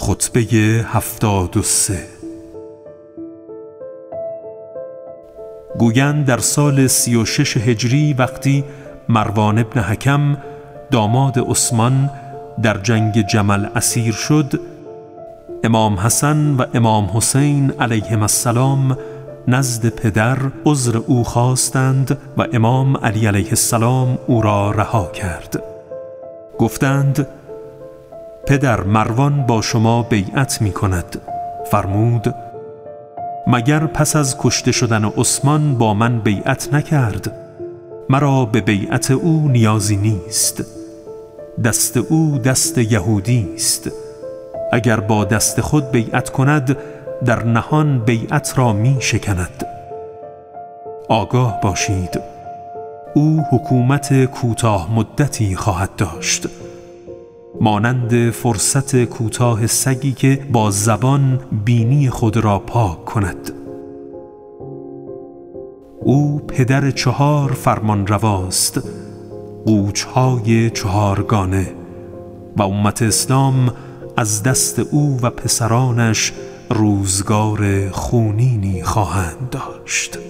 خطبه 73. گویند در سال 36 هجری وقتی مروان ابن حکم داماد عثمان در جنگ جمل اسیر شد، امام حسن و امام حسین علیهم السلام نزد پدر عذر او خواستند و امام علی علیه السلام او را رها کرد. گفتند پدر، مروان با شما بیعت می کند. فرمود مگر پس از کشته شدن عثمان با من بیعت نکرد؟ مرا به بیعت او نیازی نیست. دست او دست یهودی است. اگر با دست خود بیعت کند در نهان بیعت را می شکند. آگاه باشید او حکومت کوتاه مدتی خواهد داشت، مانند فرصت کوتاه سگی که با زبان بینی خود را پاک کند. او پدر 4 فرمان رواست، قوچهای 4گانه، و امت اسلام از دست او و پسرانش روزگار خونینی خواهند داشت.